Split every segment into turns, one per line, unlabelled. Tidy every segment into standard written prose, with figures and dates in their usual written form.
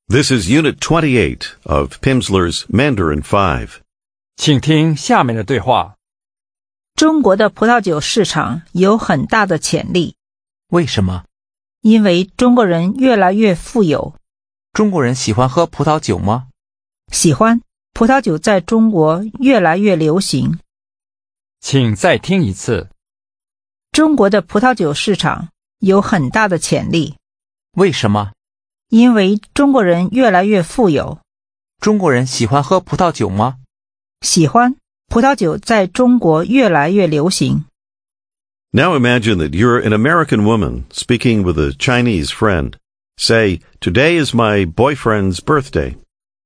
This is Unit 28 of Pimsleur's Mandarin 5.
请听下面的对话。
中国的葡萄酒市场有很大的潜力，
为什么？
因为中国人越来越富有。
中国人喜欢喝葡萄酒吗？
喜欢，葡萄酒在中国越来越流行。
请再听一次。
中国的葡萄酒市场有很大的潜力，
为什么？
因为中国人越来越富有。
中国人喜欢喝葡萄酒吗？
喜欢，葡萄酒在中国越来越流行。
Now imagine that you're an American woman speaking with a Chinese friend. Say, "Today is my boyfriend's birthday."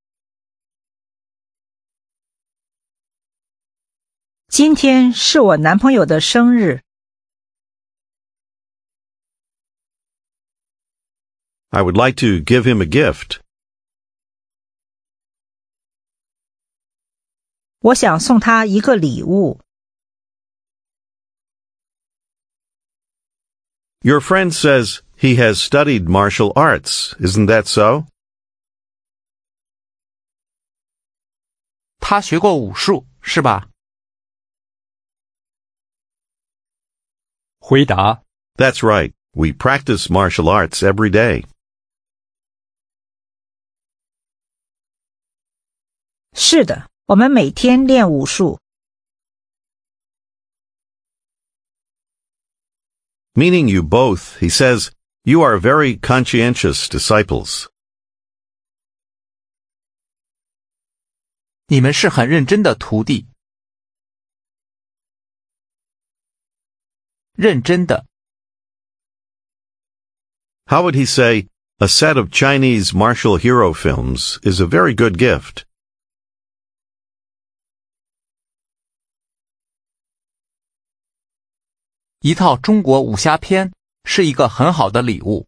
今天是我男朋友的生日。
I would like to give him a gift.
我想送他一个礼物。
Your friend says he has studied martial arts. Isn't that so?
他学过武术，是吧？
回答
That's right. We practice martial arts every day.
是的，我们每天练武术。
Meaning you both, he says, you are very conscientious disciples.
你们是很认真的徒弟。认真的。
How would he say, a set of Chinese martial hero films is a very good gift?
一套中国武侠片是一个很好的礼物。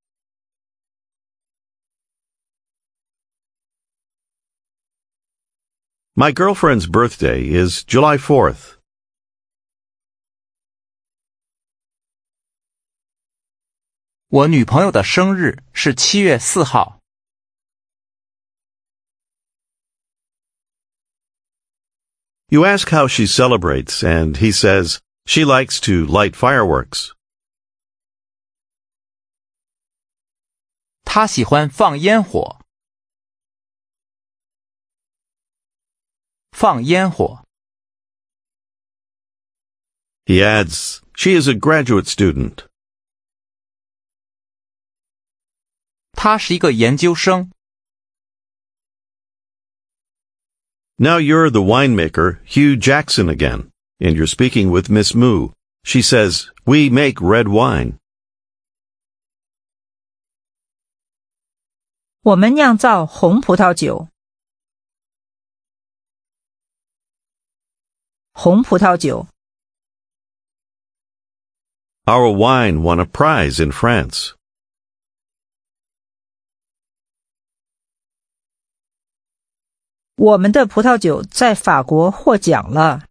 My girlfriend's birthday is July 4th.
我女朋友的生日是7月4号。
You ask how she celebrates, and he says she likes to light fireworks.
她喜欢放烟火。放烟火。
He adds, she is a graduate student.
她是一个研究生。
Now you're the winemaker, Hugh Jackson again, and you're speaking with Miss Moo. She says, we make red wine.
我们酿造红葡萄酒。红葡萄酒。
Our wine won a prize in France.
我们的葡萄酒在法国获奖了。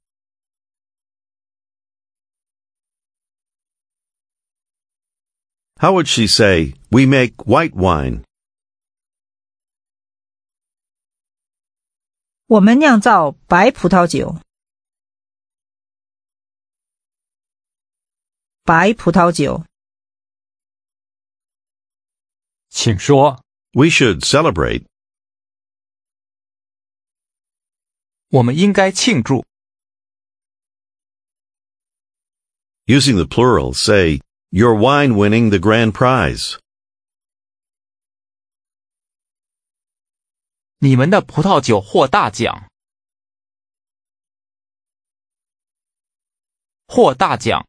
How would she say, we make white wine?
我们酿造白葡萄酒。白葡萄酒。
请说
We should celebrate.
我们应该庆祝。
Using the plural, say, your wine winning the grand prize.
你们的葡萄酒获大奖。获大奖。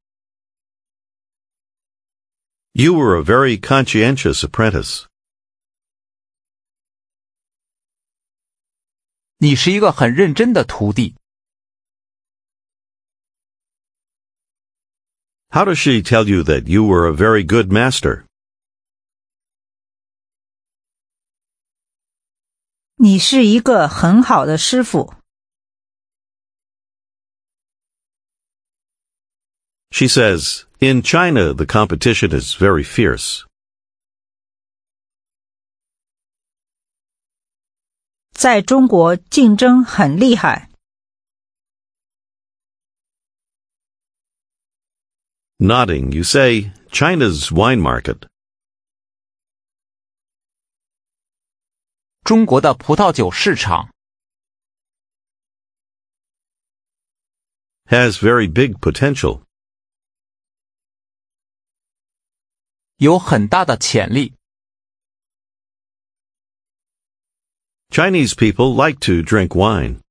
You were a very conscientious apprentice.
你是一个很认真的徒弟。
How does she tell you that you were a very good master?
你是一个很好的师傅。
She says, in China, the competition is very fierce.
在中国竞争很厉害。
Nodding, you say, China's wine market.
中国的葡萄酒市场
has very big potential.
有很大的潜力。
Chinese people like to drink wine.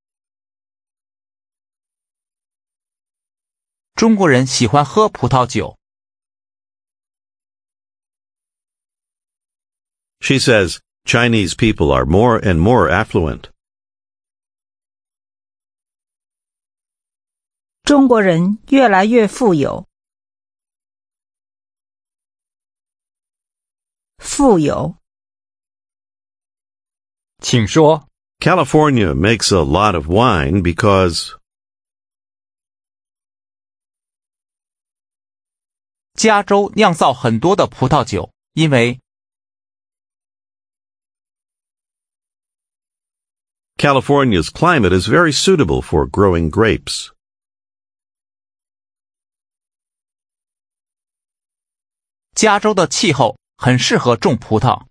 中国人喜欢喝葡萄酒。
She says, Chinese people are more and more affluent.
中国人越来越富有。富有。
请说。
California makes a lot of wine because
加州酿造很多的葡萄酒，因为
California's climate is very suitable for growing grapes.
加州的气候很适合种葡萄。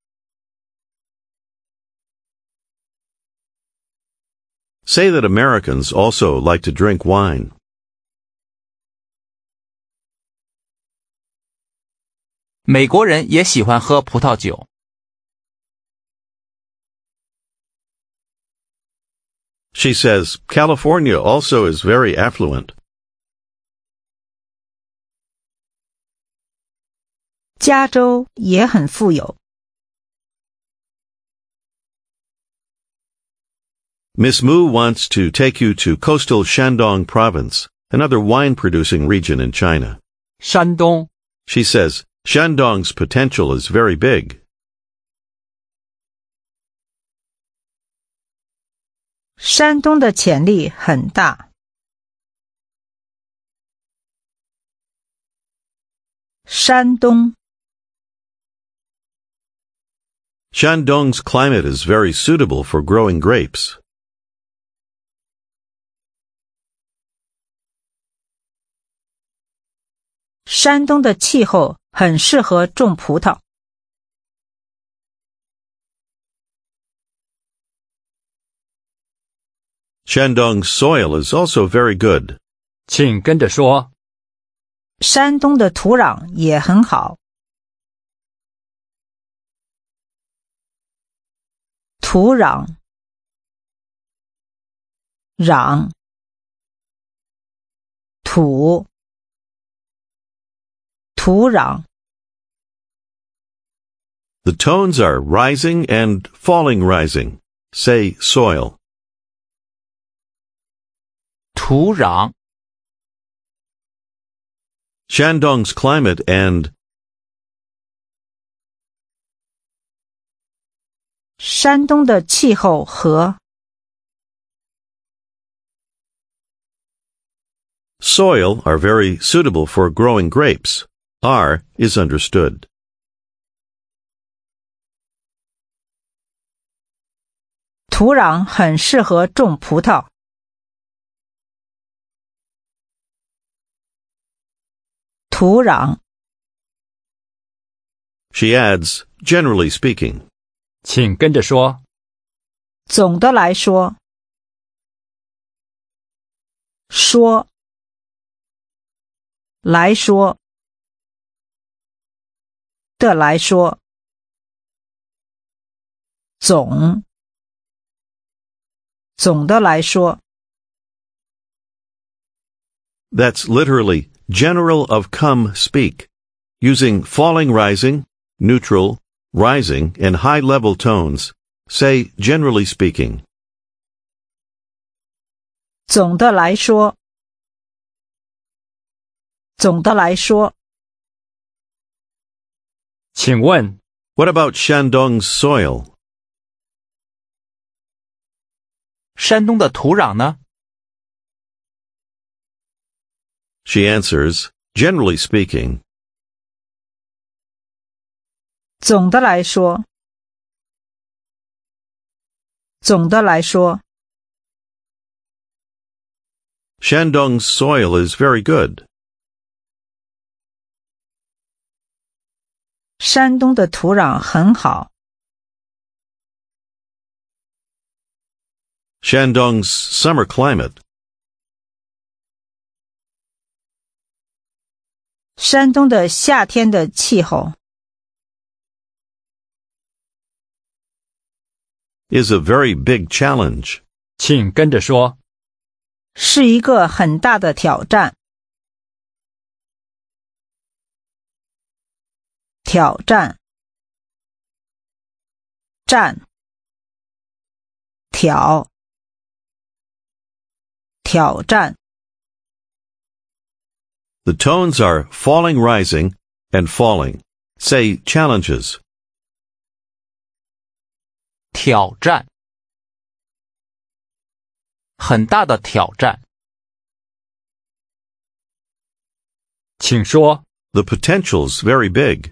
Say that Americans also like to drink wine.
美国人也喜欢喝葡萄酒。
She says, California also is very affluent.
加州也很富有。
Miss Mu wants to take you to coastal Shandong province, another wine-producing region in China.
山东
She says, Shandong's potential is very big.
山东的潜力很大。山东
Shandong's climate is very suitable for growing grapes.
山东的气候很适合种葡萄。
Shandong's soil is also very good.
请跟着说。
山东的土壤也很好。土壤壤土土壤
The tones are rising and falling rising. Say soil.
土壤
Shandong's climate and
山东的气候和
soil are very suitable for growing grapes. R is understood.
土壤很适合种葡萄。土壤
She adds, generally speaking.
请跟着说。
总的来说，说，来说，的来说，总，总的来说。
That's literally general of come speak, using falling rising, neutral, rising, and high-level tones. Say generally speaking.
总的来说，总的来说。
请问
What about Shandong's soil?
山东的土壤呢？
She answers, generally speaking.
总的来说， 总的来说，
Shandong's soil is very good.
山东的土壤很好。
Shandong's summer climate.
山东的夏天的气候
is a very big challenge.
请跟着说。
是一个很大的挑战。挑战，战，挑，挑战。
The tones are falling, rising, and falling. Say challenges.
挑战，很大的挑战。
请说。
The potential's very big.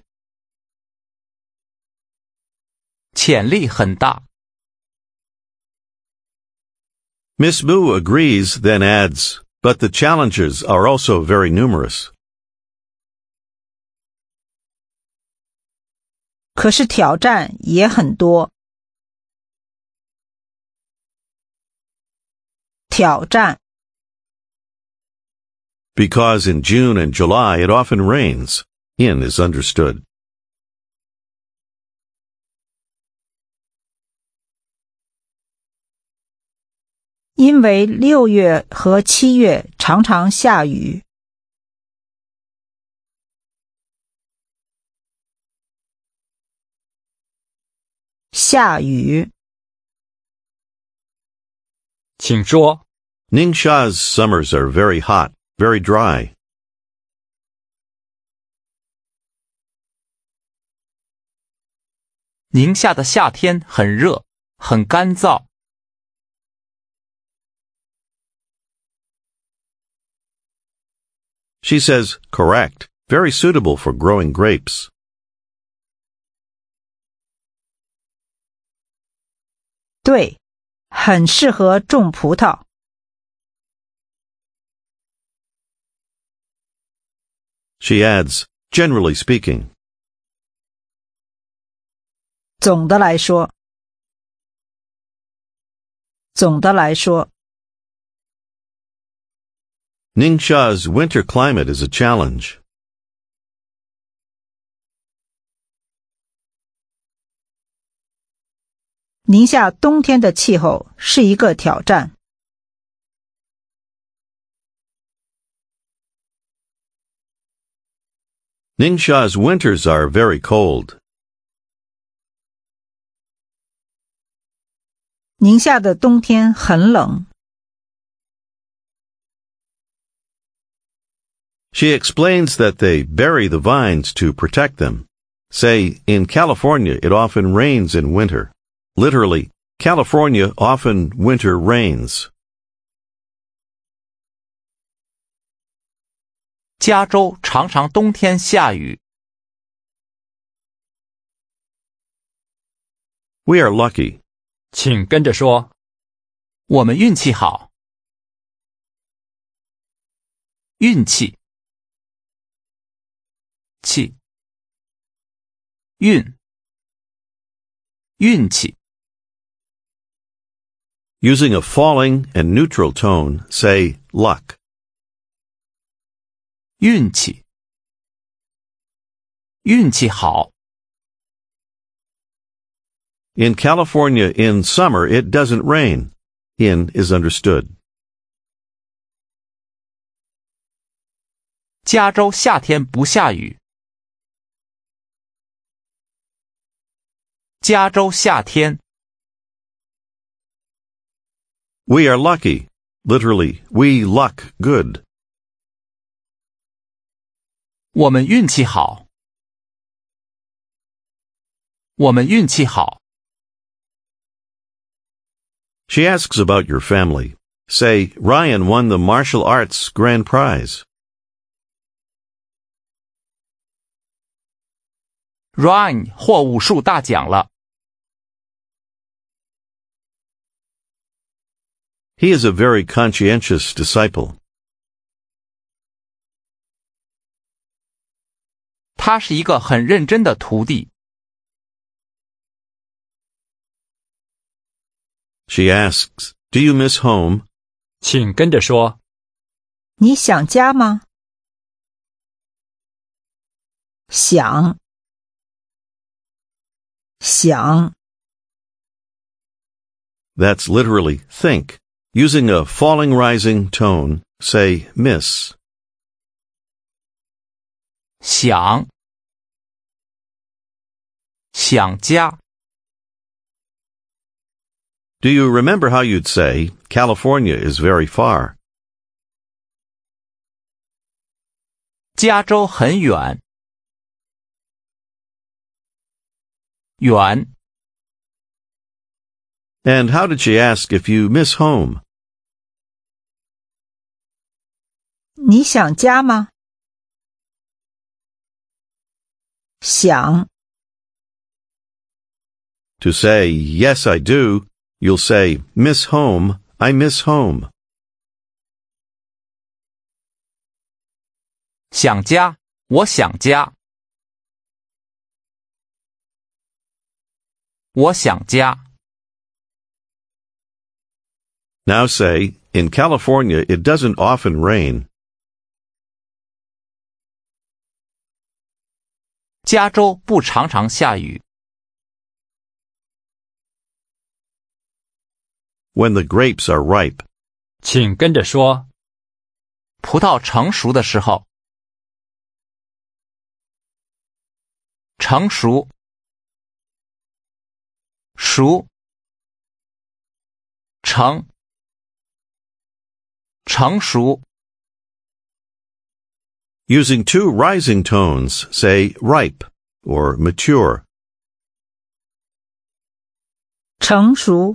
潜力很大。
Miss Moo agrees, then adds, but the challenges are also very numerous.
可是挑战也很多。挑战，
Because in June and July it often rains. In is understood.
因为6月和7月常常下雨。下雨，
请说。
Ningxia's summers are very hot, very dry.
宁夏的夏天很热，很干燥。
She says, correct, very suitable for growing grapes.
对，很适合种葡萄。
She adds, generally speaking.
总的来说，总的来说，
Ningxia's winter climate is a challenge.
宁夏冬天的气候是一个挑战。
Ningxia's winters are very cold.
宁夏的冬天很冷。
She explains that they bury the vines to protect them. Say, in California it often rains in winter. Literally, California often winter rains.
加州常常冬天下雨。
We are lucky.
请跟着说。
我们运气好。运气，气，运，运气。
Using a falling and neutral tone, say luck.
运气，运气好。
In California in summer it doesn't rain. In is understood.
加州夏天不下雨。加州夏天。
We are lucky. Literally, we luck good.
我们运气好。我们运气好。
She asks about your family. Say, Ryan won the martial arts grand prize.
Ryan 获武术大奖了。
He is a very conscientious disciple.
他是一个很认真的徒弟。
She asks, "Do you miss home?"
请跟着说，
你想家吗？想，想。
That's literally think. Using a falling rising tone, say miss.
想家。
Do you remember how you'd say, California is very far?
加州很远。远。
And how did she ask if you miss home?
你想家吗？想。
To say, yes, I do, you'll say, miss home, I miss home.
想家，我想家。我想家。
Now say, in California it doesn't often rain.
加州不常常下雨。
When the grapes are ripe.
请跟着说，
葡萄成熟的时候。成熟。熟。成。成熟。
Using two rising tones, say ripe or mature.
成熟。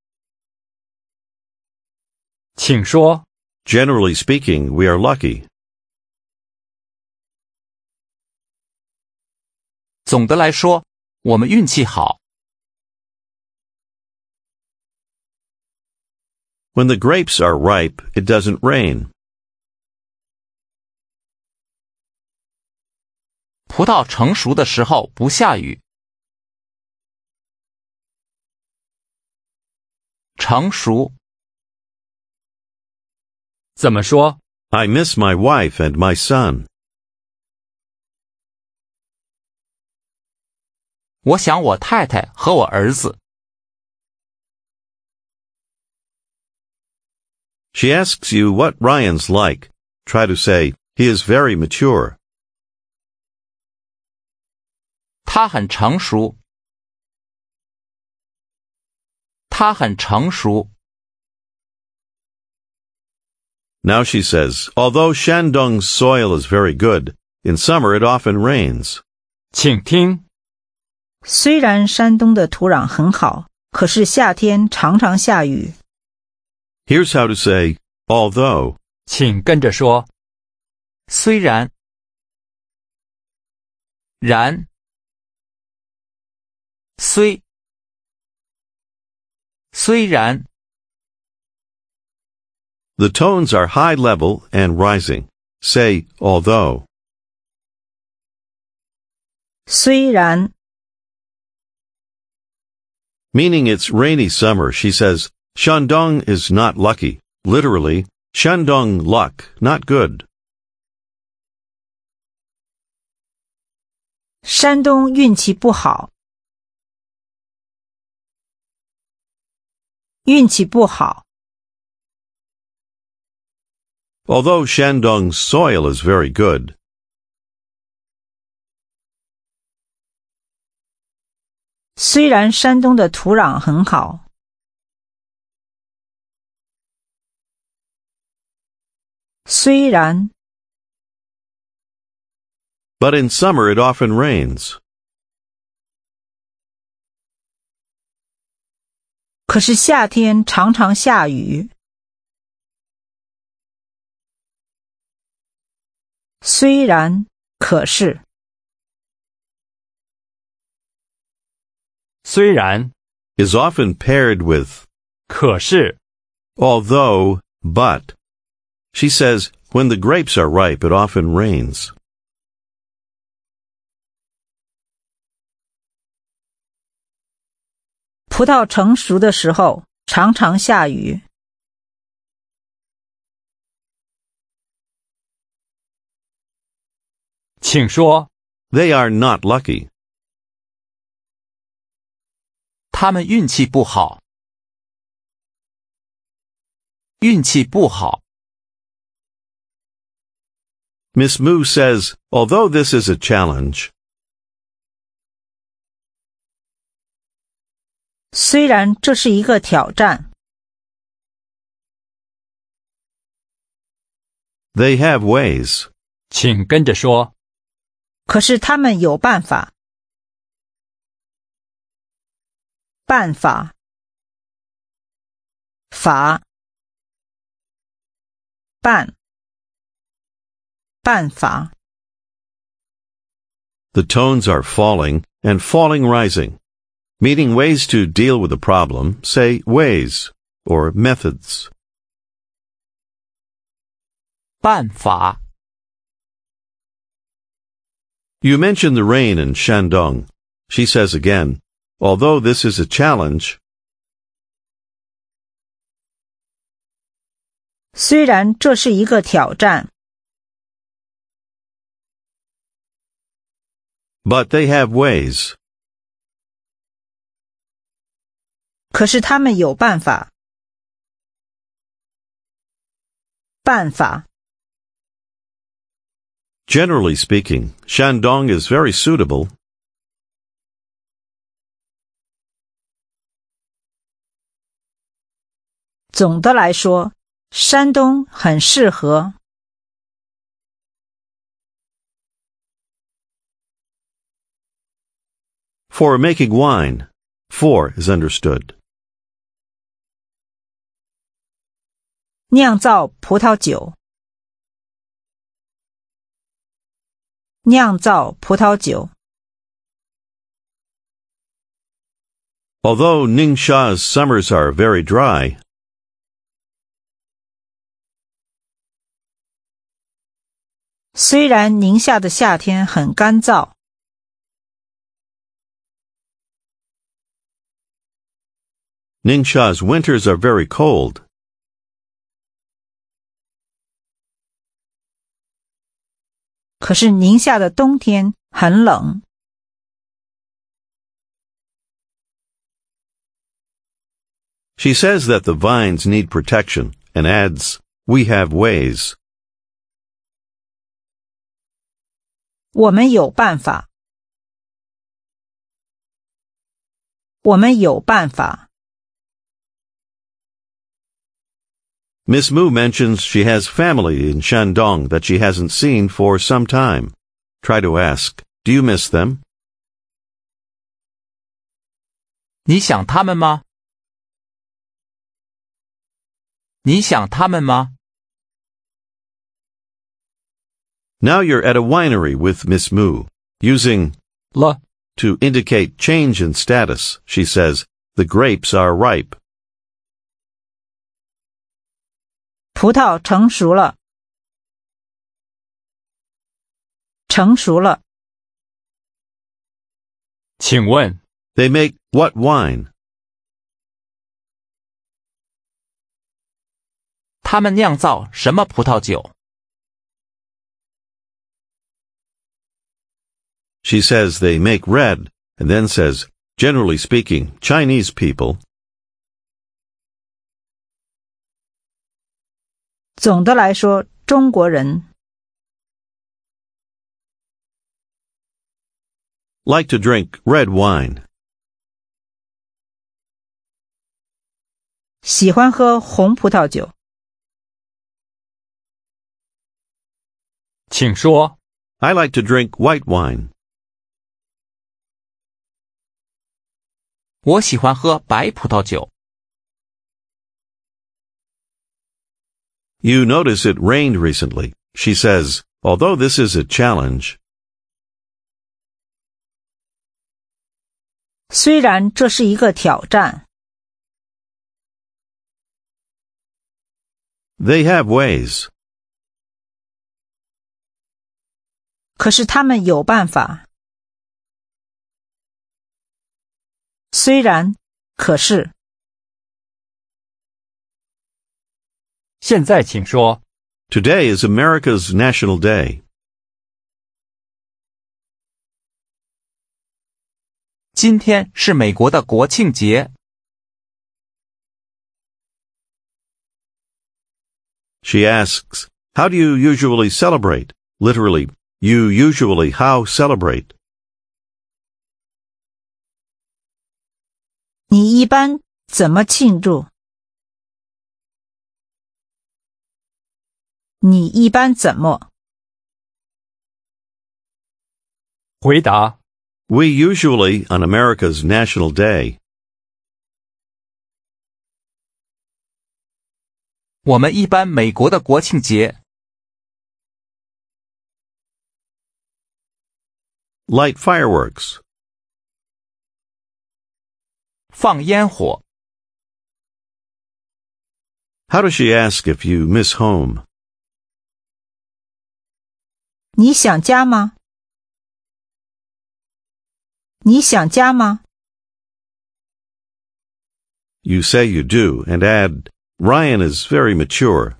请说，
Generally speaking, we are lucky.
总的来说，我们运气好。
When the grapes are ripe, it doesn't rain.
葡萄成熟的时候不下雨。成熟。
怎么说？
I miss my wife and my son.
我想我太太和我儿子。
She asks you what Ryan's like. Try to say, he is very mature.
他很成熟。他很成熟。
Now she says, although Shandong's soil is very good, in summer it often rains.
请听，
虽然山东的土壤很好，可是夏天常常下雨。
Here's how to say, although.
请跟着说，
虽然。然。虽。虽然。
The tones are high level and rising. Say, although.
虽然。
Meaning it's rainy summer, she says, Shandong is not lucky. Literally, Shandong luck, not good.
山东运气不好。运气不好。
Although Shandong's soil is very good.
虽然山东的土壤很好。虽然。
But in summer it often rains.
可是夏天常常下雨。虽然，可是。
虽然，
Is often paired with.
可是，
although, but. She says, when the grapes are ripe, it often rains.
葡萄成熟的时候，常常下雨。
请说，
They are not lucky.
他们运气不好。运气不好。
Miss Moo says, although this is a challenge,
虽然这是一个挑战，
they have ways.
请跟着说，
可是他们有办法。办法，法，办，办法。
The tones are falling and falling rising. Meaning ways to deal with a problem, say ways or methods.
办法。
You mentioned the rain in Shandong. She says again, although this is a challenge,
虽然这是一个挑战，
but they have ways.
可是他们有办法。办法，
Generally speaking, Shandong is very suitable.
总的来说，山东很适合。
For making wine, for is understood.
酿造葡萄酒，酿造葡萄酒。
Although Ningxia's summers are very dry,
虽然宁夏的夏天很干燥，
Ningxia's winters are very cold.
可是宁夏的冬天很冷。
She says that the vines need protection and adds, we have ways.
我们有办法。我们有办法。
Miss Moo mentions she has family in Shandong that she hasn't seen for some time. Try to ask, do you miss them?
你想他们吗？你想他们吗？
Now you're at a winery with Miss Moo. Using
了，
to indicate change in status, she says, the grapes are ripe.
葡萄成熟了。成熟了。
请问，
They make what wine?
他们酿造什么葡萄酒？
She says they make red, and then says, generally speaking, Chinese people.
总的来说，中国人
like to drink red wine.
喜欢喝红葡萄酒。
请说，
I like to drink white wine.
我喜欢喝白葡萄酒。
You notice it rained recently. She says, although this is a challenge,
虽然这是一个挑战，
They have ways.
可是他们有办法。虽然，可是。
现在请说。
Today is America's National Day.
今天是美国的国庆节。
She asks, how do you usually celebrate? Literally, you usually how celebrate?
你一般怎么庆祝？你一般怎么？
回答。
We usually on America's National Day.
我们一般美国的国庆节
Light fireworks.
放烟火。
How does she ask if you miss home?
你想家吗？你想家吗？
You say you do and add, Ryan is very mature.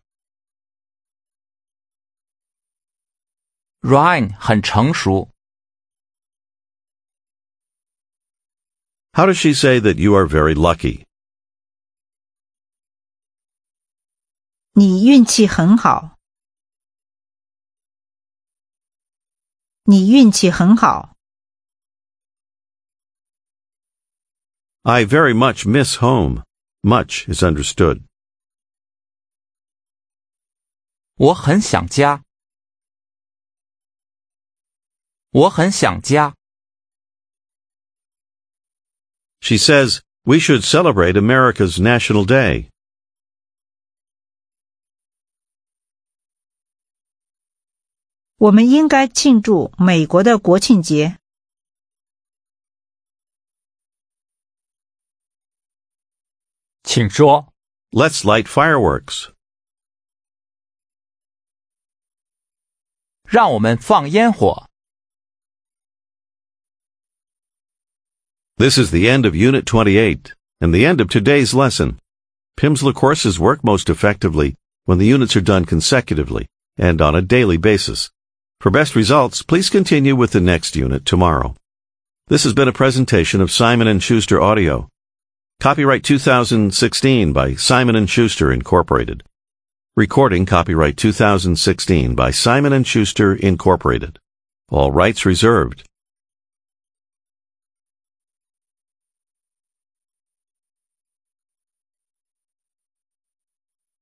Ryan 很成熟。
How does she say that you are very lucky?
你运气很好。你运气很好。
I very much miss home. Much is understood.
我很想家。我很想家。
She says, we should celebrate America's National Day.
我们应该庆祝美国的国庆节。
请说。
Let's light fireworks.
让我们放烟火。
This is the end of Unit 28 and the end of today's lesson. Pimsleur courses work most effectively when the units are done consecutively and on a daily basis. For best results, please continue with the next unit tomorrow. This has been a presentation of Simon & Schuster Audio. Copyright 2016 by Simon & Schuster Incorporated. Recording copyright 2016 by Simon & Schuster Incorporated. All rights reserved.